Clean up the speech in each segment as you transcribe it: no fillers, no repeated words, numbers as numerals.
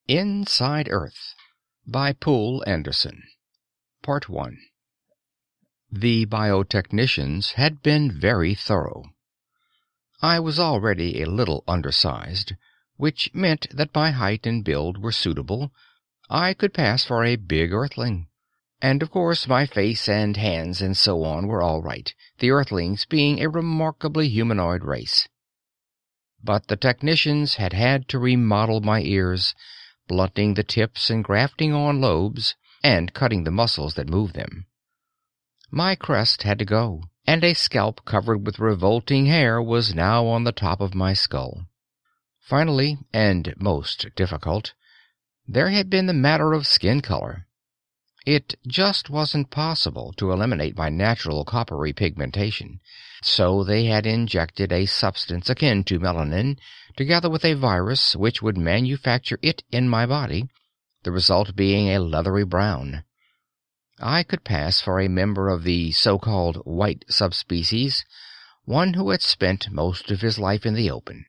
Inside Earth by Poul Anderson. Part 1. The biotechnicians had been very thorough. I was already a little undersized, which meant that my height and build were suitable. I could pass for a big Earthling. And of course my face and hands and so on were all right, the Earthlings being a remarkably humanoid race. But the technicians had had to remodel my ears, blunting the tips and grafting on lobes, and cutting the muscles that move them. My crest had to go, and a scalp covered with revolting hair was now on the top of my skull. Finally, and most difficult, there had been the matter of skin color. It just wasn't possible to eliminate my natural coppery pigmentation, so they had injected a substance akin to melanin, together with a virus which would manufacture it in my body, the result being a leathery brown. I could pass for a member of the so-called white subspecies, one who had spent most of his life in the open.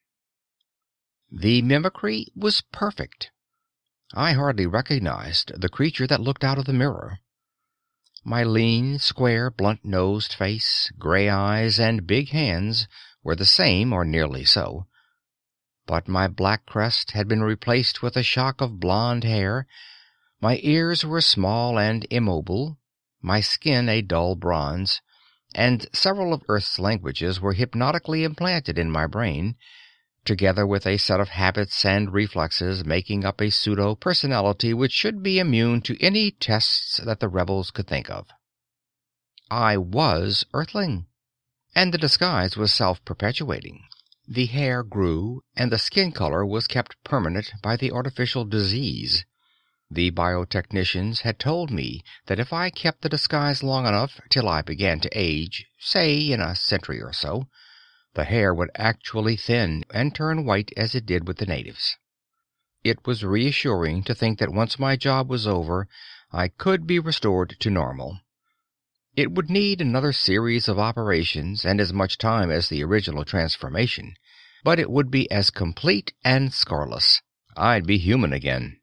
The mimicry was perfect. I hardly recognized the creature that looked out of the mirror. My lean, square, blunt-nosed face, gray eyes, and big hands were the same, or nearly so. But my black crest had been replaced with a shock of blonde hair, my ears were small and immobile, my skin a dull bronze, and several of Earth's languages were hypnotically implanted in my brain, together with a set of habits and reflexes making up a pseudo-personality which should be immune to any tests that the rebels could think of. I was Earthling, and the disguise was self-perpetuating. The hair grew, and the skin color was kept permanent by the artificial disease. The biotechnicians had told me that if I kept the disguise long enough till I began to age, say in a century or so, the hair would actually thin and turn white as it did with the natives. It was reassuring to think that once my job was over, I could be restored to normal. It would need another series of operations and as much time as the original transformation, but it would be as complete and scarless. I'd be human again.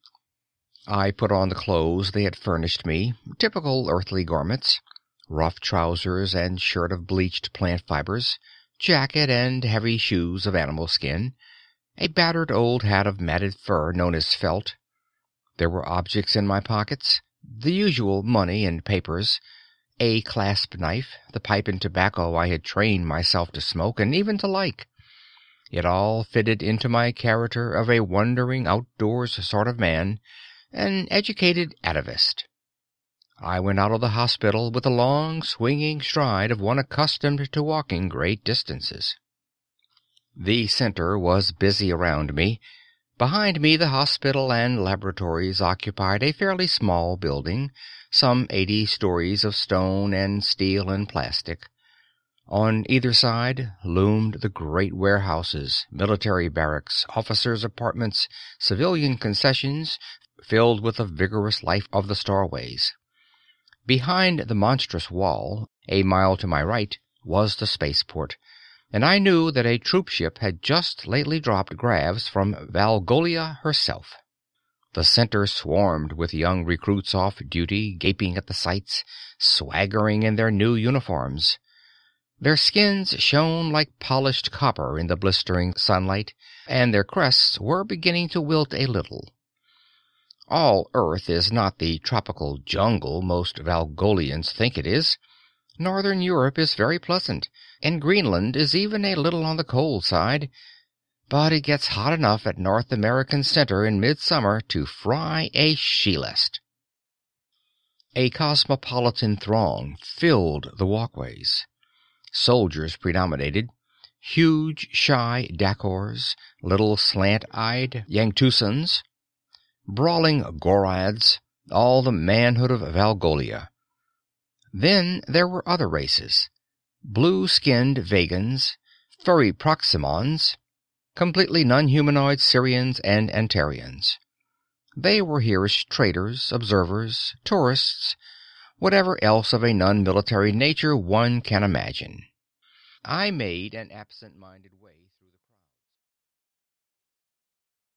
I put on the clothes they had furnished me, typical earthly garments, rough trousers and shirt of bleached plant fibers, jacket and heavy shoes of animal skin, a battered old hat of matted fur known as felt. There were objects in my pockets, the usual money and papers, a clasp knife, the pipe and tobacco I had trained myself to smoke and even to like. It all fitted into my character of a wandering outdoors sort of man, an educated atavist. I went out of the hospital with the long, swinging stride of one accustomed to walking great distances. The center was busy around me. Behind me, the hospital and laboratories occupied a fairly small building, some 80 stories of stone and steel and plastic. On either side loomed the great warehouses, military barracks, officers' apartments, civilian concessions, filled with the vigorous life of the starways. Behind the monstrous wall, a mile to my right, was the spaceport, and I knew that a troopship had just lately dropped gravs from Valgolia herself. The center swarmed with young recruits off duty, gaping at the sights, swaggering in their new uniforms. Their skins shone like polished copper in the blistering sunlight, and their crests were beginning to wilt a little. All Earth is not the tropical jungle most Valgolians think it is. Northern Europe is very pleasant, and Greenland is even a little on the cold side, but it gets hot enough at North American Center in midsummer to fry a she-lest. A cosmopolitan throng filled the walkways. Soldiers predominated, huge, shy Dakors, little slant-eyed Yangtusans, brawling Gorads, all the manhood of Valgolia. Then there were other races, blue-skinned Vegans, furry Proximons, completely non-humanoid Syrians and Antarians. They were here as traders, observers, tourists, whatever else of a non-military nature one can imagine. I made an absent-minded way